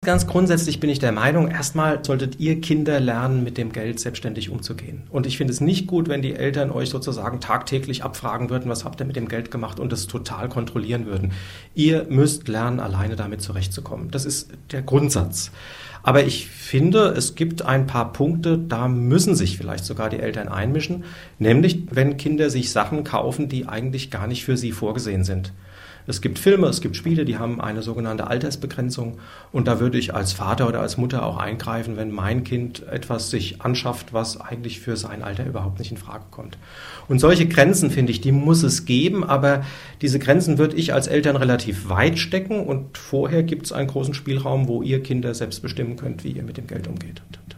Ganz grundsätzlich bin ich der Meinung, erstmal solltet ihr Kinder lernen, mit dem Geld selbstständig umzugehen. Und ich finde es nicht gut, wenn die Eltern euch sozusagen tagtäglich abfragen würden, was habt ihr mit dem Geld gemacht und das total kontrollieren würden. Ihr müsst lernen, alleine damit zurechtzukommen. Das ist der Grundsatz. Aber ich finde, es gibt ein paar Punkte, da müssen sich vielleicht sogar die Eltern einmischen, nämlich wenn Kinder sich Sachen kaufen, die eigentlich gar nicht für sie vorgesehen sind. Es gibt Filme, es gibt Spiele, die haben eine sogenannte Altersbegrenzung und da würde ich als Vater oder als Mutter auch eingreifen, wenn mein Kind etwas sich anschafft, was eigentlich für sein Alter überhaupt nicht in Frage kommt. Und solche Grenzen, finde ich, die muss es geben, aber diese Grenzen würde ich als Eltern relativ weit stecken und vorher gibt es einen großen Spielraum, wo ihr Kinder selbst bestimmen könnt, wie ihr mit dem Geld umgeht.